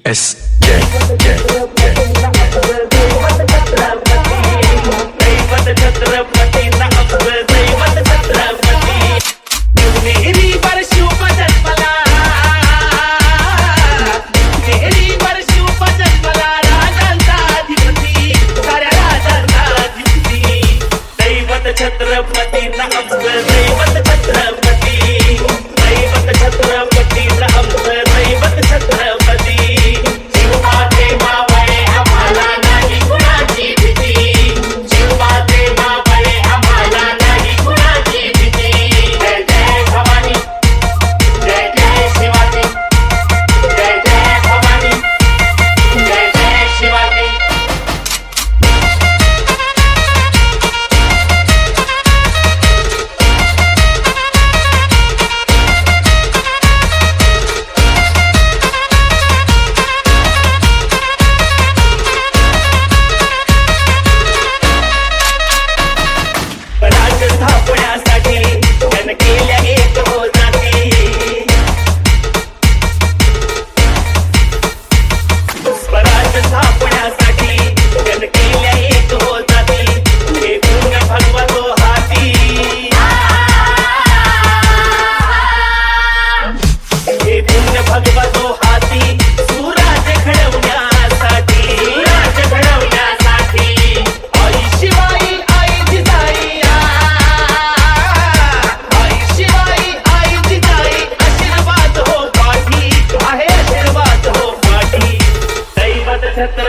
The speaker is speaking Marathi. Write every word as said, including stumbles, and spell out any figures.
S J J छत्रपती आमचं दैवत छत्रपती दैवत छत्रपती आमचं दैवत छत्रपती शिवबाचे मावळे आम्हाला नाही कुणाची भीती शिवबाचे मावळे आम्हाला नाही कुणाची भीती जय जय भवानी जय जय शिवाजी जय जय भवानी जय जय शिवाजी धापण्यासाठी जन केल्या एक हो जाती स्वराज धापण्यासाठी जन केल्या एक हो जाती हे पुण्य भगवतो हाती हे पुण्य भगवतो हाती सुराज घडवण्यासाठी सुराज घडवण्यासाठी आई शिवाई आई जिजाई छत्रपती